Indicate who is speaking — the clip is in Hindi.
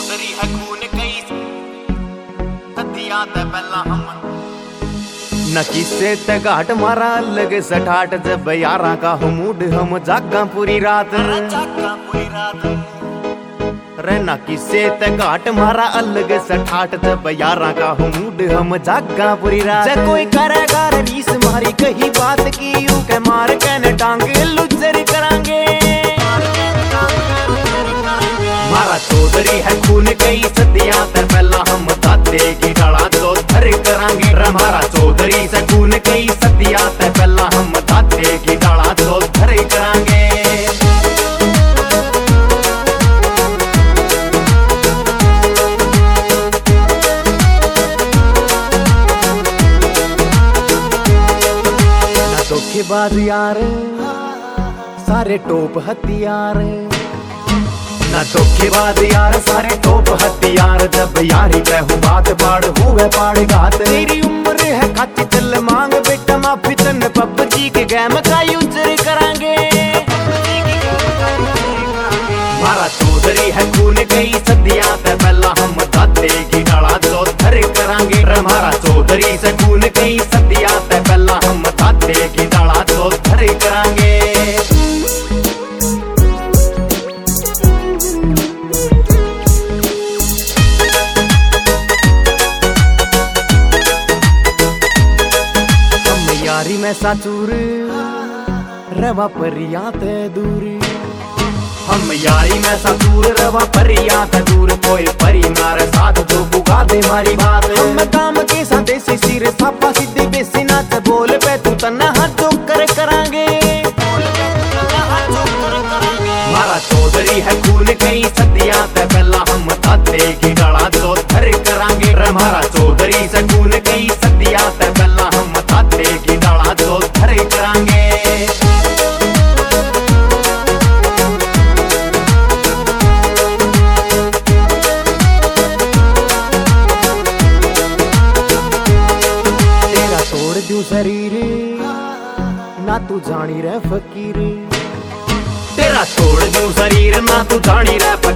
Speaker 1: चौधरी है खून कई सदियां ते पहला हम
Speaker 2: न किस्से ते घाट मारा लगे सठाट जब यारा का हो मूड हम जागा पूरी रात रे न किस्से ते घाट मारा अलग सठाट जब यारा का हो मूड हम जागा पूरी रात जब कोई करेगा रीस मारी कही बात की यूं के मार के न टांग लुचर करांगे मारा चौधरी है खून कई सदियां ते पहला हम दाते की डाला तो धर करांगे हमारा चौधरी से खून कई सदियां ते पहला हम दाते की डाला तो धर करांगे ना धोखेबाज यार सारे टोप हथियार ना धोखेबाज यार सारे टोप हथियार जब यारी पे हो बात पाड़ हुए पाड़ घात तेरी उम्र है खाती चल मांग बेटा माफी तन पबजी के गेम का यूजर करांगे मारा चौधरी है खून कई सदियां ते पहला हम दाते की डाला तो धर करांगे हमारा चौधरी से खून कई सदियां ते पहला हम दाते की डाला तो धर करांगे यारी में साचूर रवा परिया ते दूर हम यारी में साचूर रवा परिया ते दूर कोई परी मारे साथ जो बुगा दे मारी बात हम काम के साथ से सिर सापा सीधे बेसी नाच बोल पे तू तना हाथ कर करांगे मारा चौधरी है खून कई सदियां ते पहला हम दाते की डाला तो धर करांगे हमारा चौधरी से खून कई सदियां ते पहला हम दाते की डाला तो धर करांगे तेरा तोड़ दूं शरीर ना तू जानी रे फकीर तेरा तोड़ दूं शरीर ना तू जानी रे